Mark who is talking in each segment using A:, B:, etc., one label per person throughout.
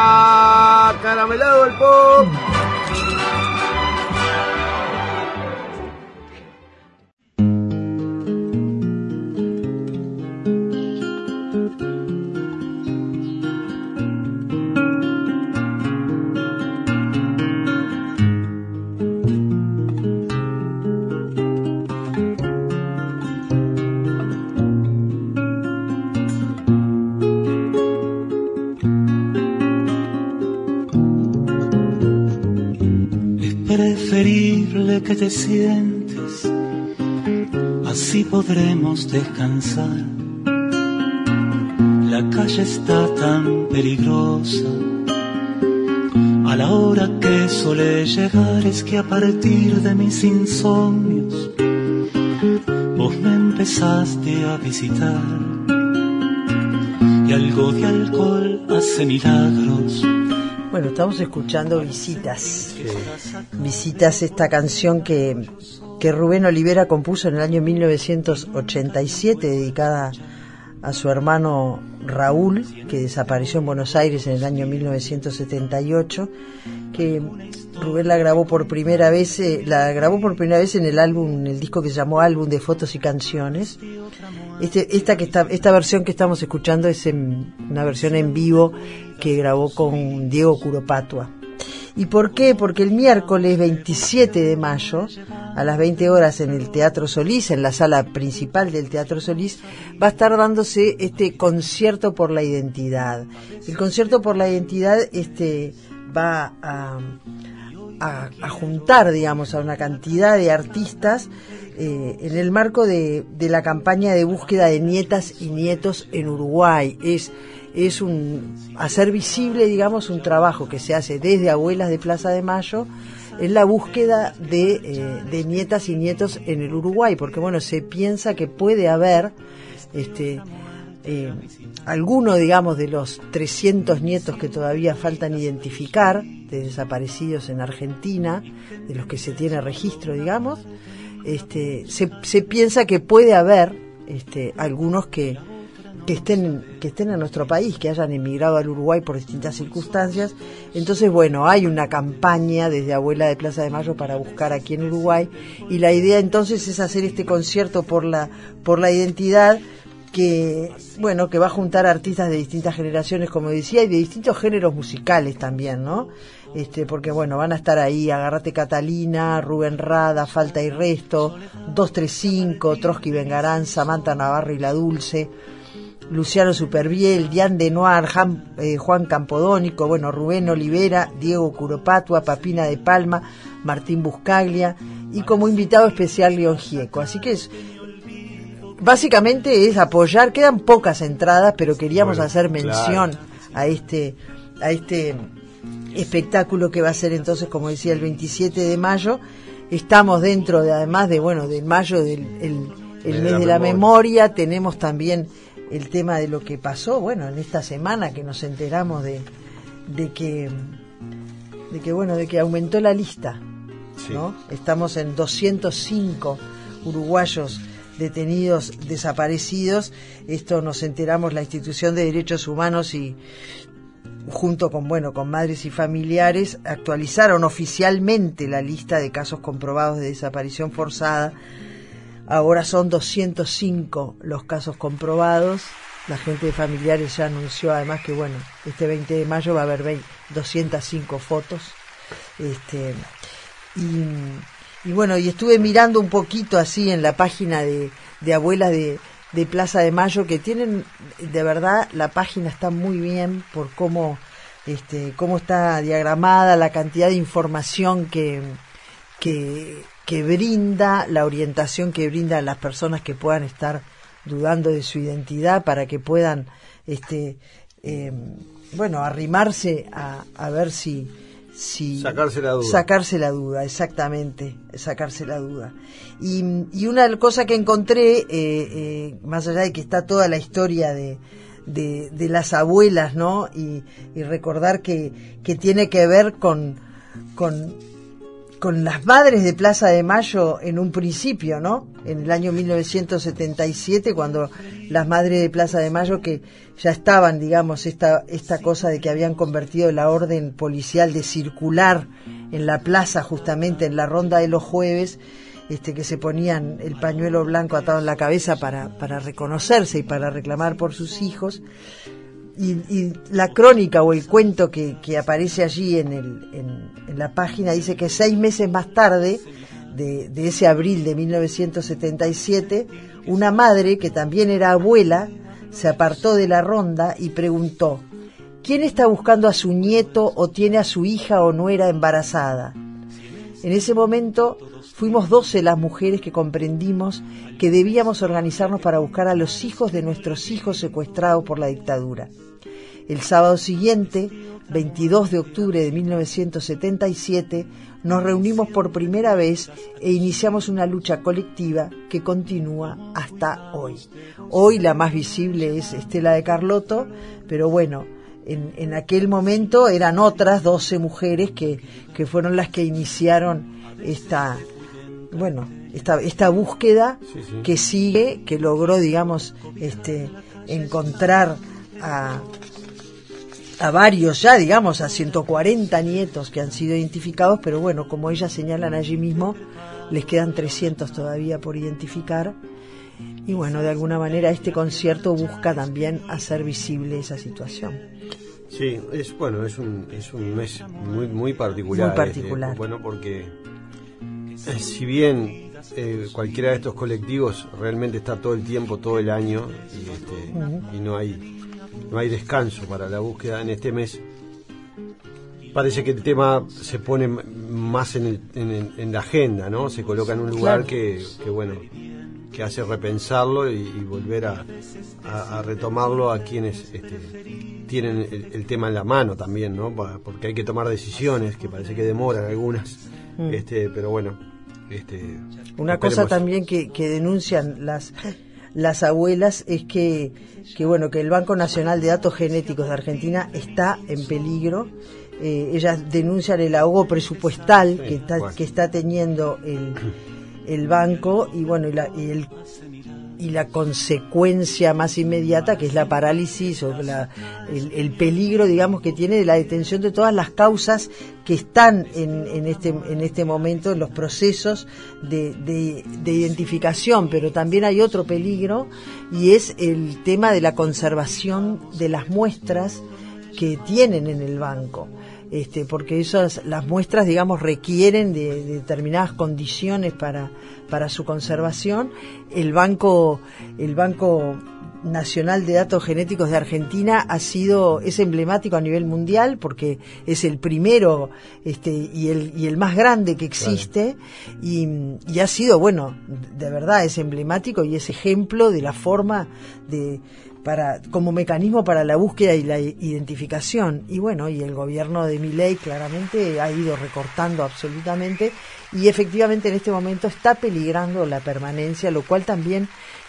A: Caramelado el pop.
B: Preferible que te sientes, así podremos descansar. La calle está tan peligrosa, a la hora que suele llegar es que a partir de mis insomnios vos me empezaste a visitar, y algo de alcohol hace milagros.
C: Bueno, estamos escuchando Visitas. Visitas, esta canción que Rubén Olivera compuso en el año 1987, dedicada a su hermano Raúl, que desapareció en Buenos Aires en el año 1978, que Rubén la grabó por primera vez en el álbum, en el disco que se llamó Álbum de Fotos y Canciones. Esta versión que estamos escuchando es una versión en vivo que grabó con Diego Curopatua. ¿Y por qué? Porque el miércoles 27 de mayo, a las 20 horas en el Teatro Solís, en la sala principal del Teatro Solís, va a estar dándose este concierto por la identidad. El concierto por la identidad va a juntar, digamos, a una cantidad de artistas en el marco de la campaña de búsqueda de nietas y nietos en Uruguay. Es hacer visible, digamos, un trabajo que se hace desde Abuelas de Plaza de Mayo en la búsqueda de nietas y nietos en el Uruguay, porque bueno, se piensa que puede haber alguno, digamos, de los 300 nietos que todavía faltan identificar, de desaparecidos en Argentina, de los que se tiene registro, digamos. Se piensa que puede haber algunos que estén en nuestro país, que hayan emigrado al Uruguay por distintas circunstancias. Entonces, bueno, hay una campaña desde Abuela de Plaza de Mayo para buscar aquí en Uruguay, y la idea entonces es hacer este concierto por la identidad, que va a juntar artistas de distintas generaciones, como decía, y de distintos géneros musicales también, ¿no? Porque bueno, van a estar ahí Agarrate Catalina, Rubén Rada, Falta y Resto, 235, Trotsky Vengarán, Samantha Navarro y La Dulce, Luciano Superviel, Diane de Noir, Juan Campodónico, bueno, Rubén Olivera, Diego Curopatua, Papina de Palma, Martín Buscaglia, y como invitado especial León Gieco. Así que básicamente es apoyar. Quedan pocas entradas, pero queríamos hacer mención a este espectáculo que va a ser entonces, como decía, el 27 de mayo. Estamos dentro de, además de mayo, del el mes de la memoria. Tenemos también el tema de lo que pasó, bueno, en esta semana, que nos enteramos de que aumentó la lista, ¿no? Estamos en 205 uruguayos detenidos, desaparecidos. Esto nos enteramos la Institución de Derechos Humanos, y junto con madres y familiares actualizaron oficialmente la lista de casos comprobados de desaparición forzada. Ahora son 205 los casos comprobados. La gente de familiares ya anunció además que este 20 de mayo va a haber 205 fotos. Y estuve mirando un poquito así en la página de Abuelas de Plaza de Mayo, que tienen, de verdad, la página está muy bien por cómo está diagramada, la cantidad de información que brinda, la orientación que brinda a las personas que puedan estar dudando de su identidad, para que puedan arrimarse a ver si sacarse la duda, exactamente, sacarse la duda. Y una cosa que encontré, más allá de que está toda la historia de las abuelas, ¿no? Y recordar que tiene que ver con con las madres de Plaza de Mayo en un principio, ¿no? En el año 1977, cuando las madres de Plaza de Mayo, que ya estaban, digamos, esta cosa de que habían convertido la orden policial de circular en la plaza, justamente en la ronda de los jueves, que se ponían el pañuelo blanco atado en la cabeza para reconocerse y para reclamar por sus hijos. Y la crónica o el cuento que aparece allí en la página dice que 6 meses más tarde de ese abril de 1977, una madre que también era abuela se apartó de la ronda y preguntó: ¿quién está buscando a su nieto o tiene a su hija o nuera embarazada? En ese momento fuimos 12 las mujeres que comprendimos que debíamos organizarnos para buscar a los hijos de nuestros hijos secuestrados por la dictadura. El sábado siguiente, 22 de octubre de 1977, nos reunimos por primera vez e iniciamos una lucha colectiva que continúa hasta hoy. Hoy la más visible es Estela de Carlotto, pero bueno, en aquel momento eran otras 12 mujeres que fueron las que iniciaron esta búsqueda, sí. Que sigue, que logró, digamos, encontrar a varios ya, digamos, a 140 nietos que han sido identificados, pero bueno, como ellas señalan allí mismo, les quedan 300 todavía por identificar. Y bueno, de alguna manera este concierto busca también hacer visible esa situación.
A: Sí, es un mes muy, muy particular.
C: Muy particular.
A: Bueno, porque si bien cualquiera de estos colectivos realmente está todo el tiempo, todo el año, y no hay descanso para la búsqueda, en este mes parece que el tema se pone más en la agenda, ¿no? Se coloca en un lugar, claro, que hace repensarlo y volver a retomarlo a quienes tienen el tema en la mano también, ¿no? Porque hay que tomar decisiones que parece que demoran algunas, pero bueno,
C: una cosa también que denuncian las abuelas es que el Banco Nacional de Datos Genéticos de Argentina está en peligro. Ellas denuncian el ahogo presupuestal, sí, que está teniendo el banco, y la consecuencia más inmediata, que es la parálisis o el peligro, digamos, que tiene de la detención de todas las causas que están en este momento en los procesos de identificación. Pero también hay otro peligro, y es el tema de la conservación de las muestras que tienen en el banco. Porque las muestras, digamos, requieren de determinadas condiciones para su conservación. El Banco Nacional de Datos Genéticos de Argentina es emblemático a nivel mundial, porque es el primero y el más grande que existe, claro. Y ha sido, de verdad es emblemático y es ejemplo de la forma como mecanismo para la búsqueda y la identificación. Y el gobierno de Milei claramente ha ido recortando absolutamente, y efectivamente en este momento está peligrando la permanencia, lo cual también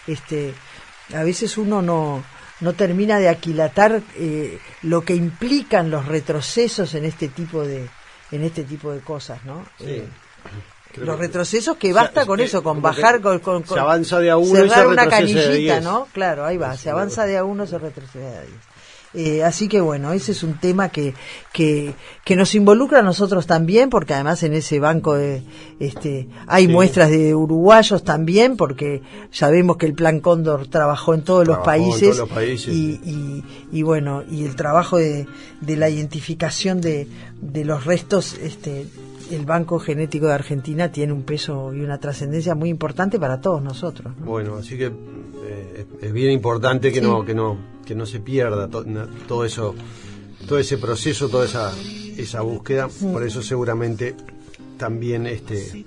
C: a veces uno no termina de aquilatar lo que implican los retrocesos en este tipo de cosas, ¿no?
A: Sí.
C: Los retrocesos que basta con eso, con bajar, con
A: se avanza de a uno
C: cerrar
A: y se
C: una
A: retrocede
C: canillita, ¿no? Claro, ahí va, se avanza de a uno, se retrocede a 10. Así que ese es un tema que nos involucra a nosotros también, porque además en ese banco hay sí, muestras de uruguayos también, porque sabemos que el Plan Cóndor trabajó en todos los países, y el trabajo de la identificación de los restos, el Banco Genético de Argentina tiene un peso y una trascendencia muy importante para todos nosotros, ¿no?
A: Bueno, así que es bien importante que sí, que no se pierda todo eso, todo ese proceso, toda esa búsqueda. Por eso seguramente también este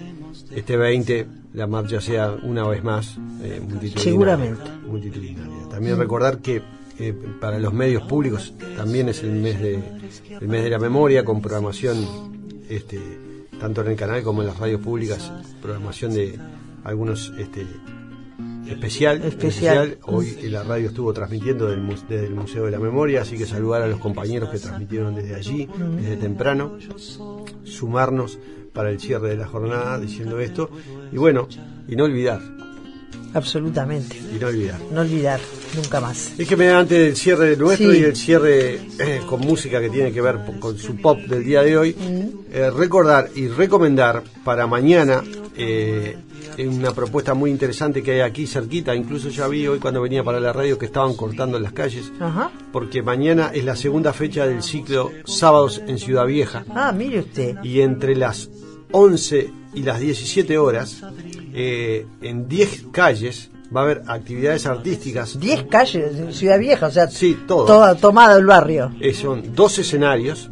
A: 20 la marcha sea una vez más multitudinaria.
C: Seguramente.
A: Multitudinaria. También recordar que para los medios públicos también es el mes de la memoria, con programación tanto en el canal como en las radios públicas, programación de algunos especial. Hoy la radio estuvo transmitiendo desde el Museo de la Memoria, así que saludar a los compañeros que transmitieron desde allí, desde temprano, sumarnos para el cierre de la jornada diciendo esto, y bueno, y no olvidar.
C: Absolutamente.
A: Y no olvidar.
C: No olvidar, nunca más.
A: Déjeme antes del cierre nuestro y el cierre con música que tiene que ver con su pop del día de hoy, recordar y recomendar para mañana una propuesta muy interesante que hay aquí cerquita. Incluso ya vi hoy cuando venía para la radio que estaban cortando en las calles. Ajá. Porque mañana es la segunda fecha del ciclo Sábados en Ciudad Vieja.
C: Ah, mire usted.
A: Y entre las 11 y las 17 horas, en 10 calles va a haber actividades artísticas.
C: 10 calles en Ciudad Vieja, o sea,
A: sí,
C: todo tomado el barrio.
A: Son 2 escenarios,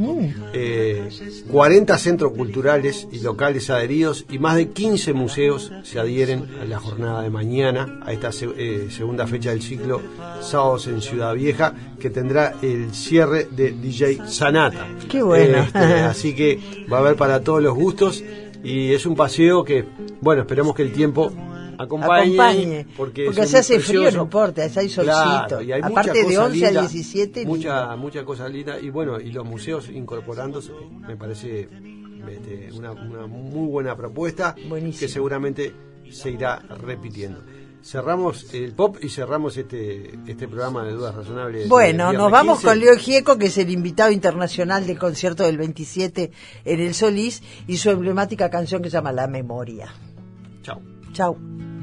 A: 40 centros culturales y locales adheridos, y más de 15 museos se adhieren a la jornada de mañana, a esta segunda fecha del ciclo Sábados en Ciudad Vieja, que tendrá el cierre de DJ Sanata.
C: ¡Qué bueno!
A: Así que va a haber para todos los gustos, y es un paseo que, bueno, esperemos que el tiempo acompañe porque se hace frío, no importa, hay solcito. Claro, y hay aparte de 11 a 17 mucha cosa linda, y bueno, y los museos incorporándose, me parece una muy buena propuesta. Buenísimo. Que seguramente se irá repitiendo. Cerramos el pop y cerramos este programa de Dudas Razonables.
C: Bueno, nos vamos 15. Con Leo Gieco, que es el invitado internacional del concierto del 27 en el Solís, y su emblemática canción que se llama La Memoria.
A: Chao.
C: Chao.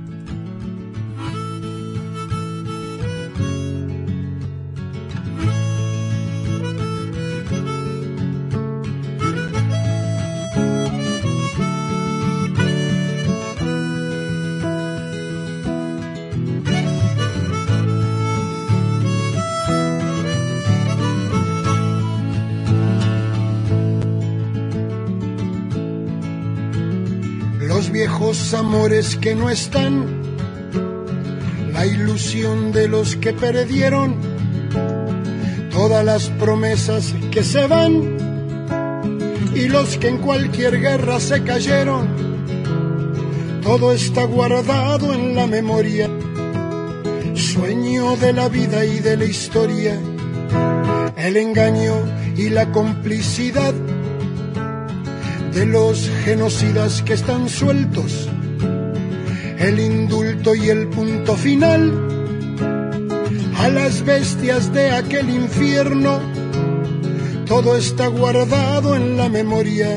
D: Los viejos amores que no están, la ilusión de los que perdieron, todas las promesas que se van y los que en cualquier guerra se cayeron, todo está guardado en la memoria, sueño de la vida y de la historia, el engaño y la complicidad de los genocidas que están sueltos, el indulto y el punto final a las bestias de aquel infierno, todo está guardado en la memoria,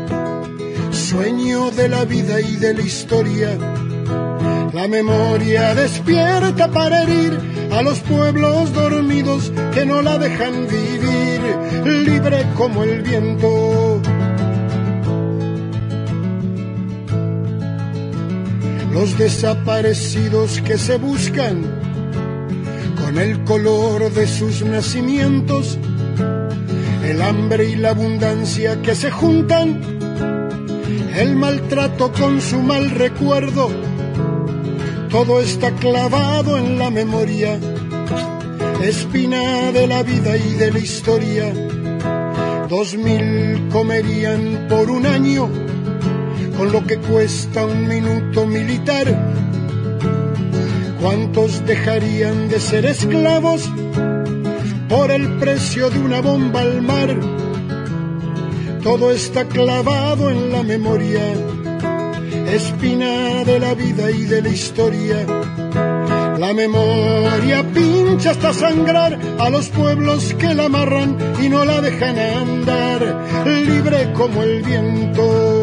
D: sueño de la vida y de la historia. La memoria despierta para herir a los pueblos dormidos que no la dejan vivir, libre como el viento. Los desaparecidos que se buscan con el color de sus nacimientos, el hambre y la abundancia que se juntan, el maltrato con su mal recuerdo, todo está clavado en la memoria, espina de la vida y de la historia. 2000 comerían por un año con lo que cuesta un minuto militar. ¿Cuántos dejarían de ser esclavos por el precio de una bomba al mar? Todo está clavado en la memoria, espina de la vida y de la historia. La memoria pincha hasta sangrar a los pueblos que la amarran y no la dejan andar, libre como el viento.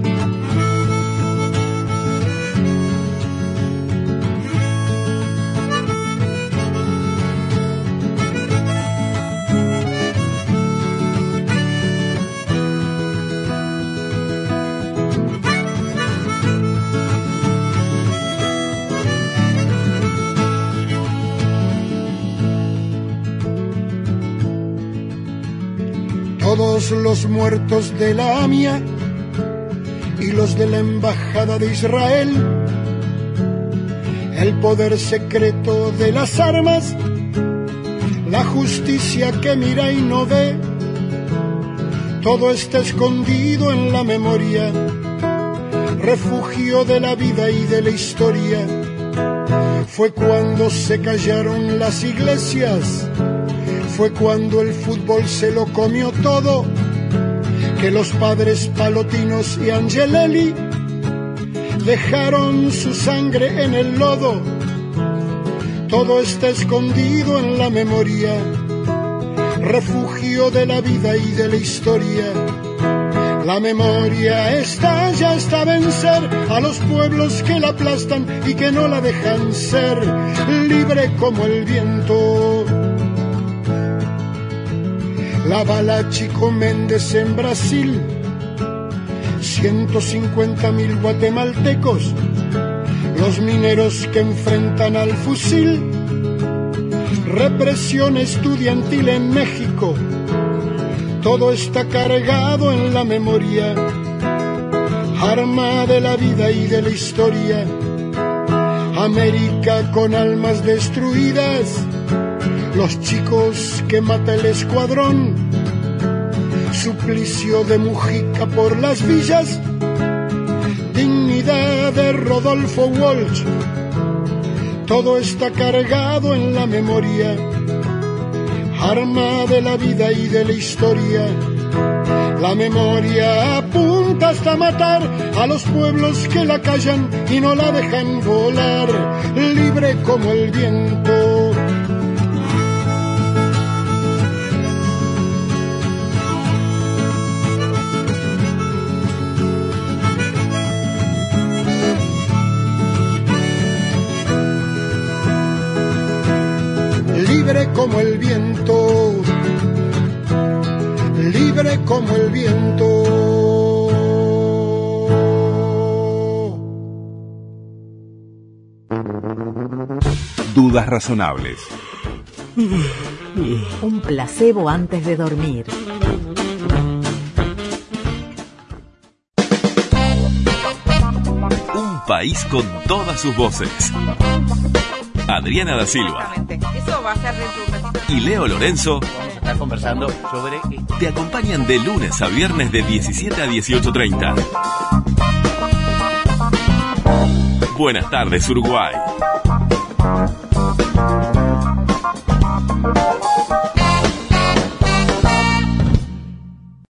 D: Todos los muertos de la AMIA y los de la Embajada de Israel, el poder secreto de las armas, la justicia que mira y no ve, todo está escondido en la memoria, refugio de la vida y de la historia. Fue cuando se callaron las iglesias, fue cuando el fútbol se lo comió todo, que los padres Palotinos y Angelelli dejaron su sangre en el lodo. Todo está escondido en la memoria, refugio de la vida y de la historia. La memoria ya está a vencer a los pueblos que la aplastan y que no la dejan ser libre como el viento. La bala Chico Méndez en Brasil, 150.000 guatemaltecos, los mineros que enfrentan al fusil, represión estudiantil en México, todo está cargado en la memoria, arma de la vida y de la historia. América con almas destruidas, los chicos que mata el escuadrón, suplicio de Mujica por las villas, dignidad de Rodolfo Walsh, todo está cargado en la memoria, arma de la vida y de la historia. La memoria apunta hasta matar a los pueblos que la callan y no la dejan volar, libre como el viento. Libre como el viento, libre como el viento.
E: Dudas razonables.
F: Un placebo antes de dormir.
G: Un país con todas sus voces. Adriana da Silva.
H: Eso va a ser dentro de un ratito.
G: Y Leo Lorenzo
I: Está conversando sobre
G: te acompañan de lunes a viernes de 17 a 18:30. Buenas tardes, Uruguay.